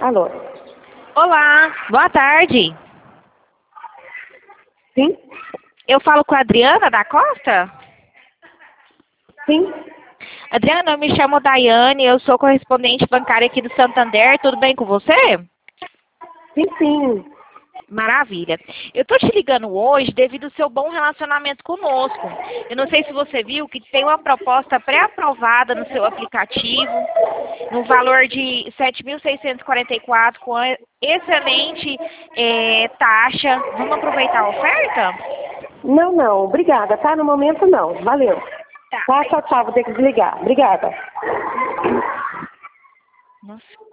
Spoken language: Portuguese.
Alô? Olá, boa tarde. Sim? Eu falo com a Adriana da Costa? Sim? Adriana, eu me chamo Daiane, eu sou correspondente bancária aqui do Santander, tudo bem com você? Sim, sim. Maravilha. Eu tô te ligando hoje devido ao seu bom relacionamento conosco. Eu não sei se você viu que tem uma proposta pré-aprovada no seu aplicativo, no valor de 7.644, com excelente taxa. Vamos aproveitar a oferta? Não. Obrigada, tá? No momento, não. Valeu. Tá. Tá, tchau, tchau. Vou ter que desligar. Obrigada. Nossa.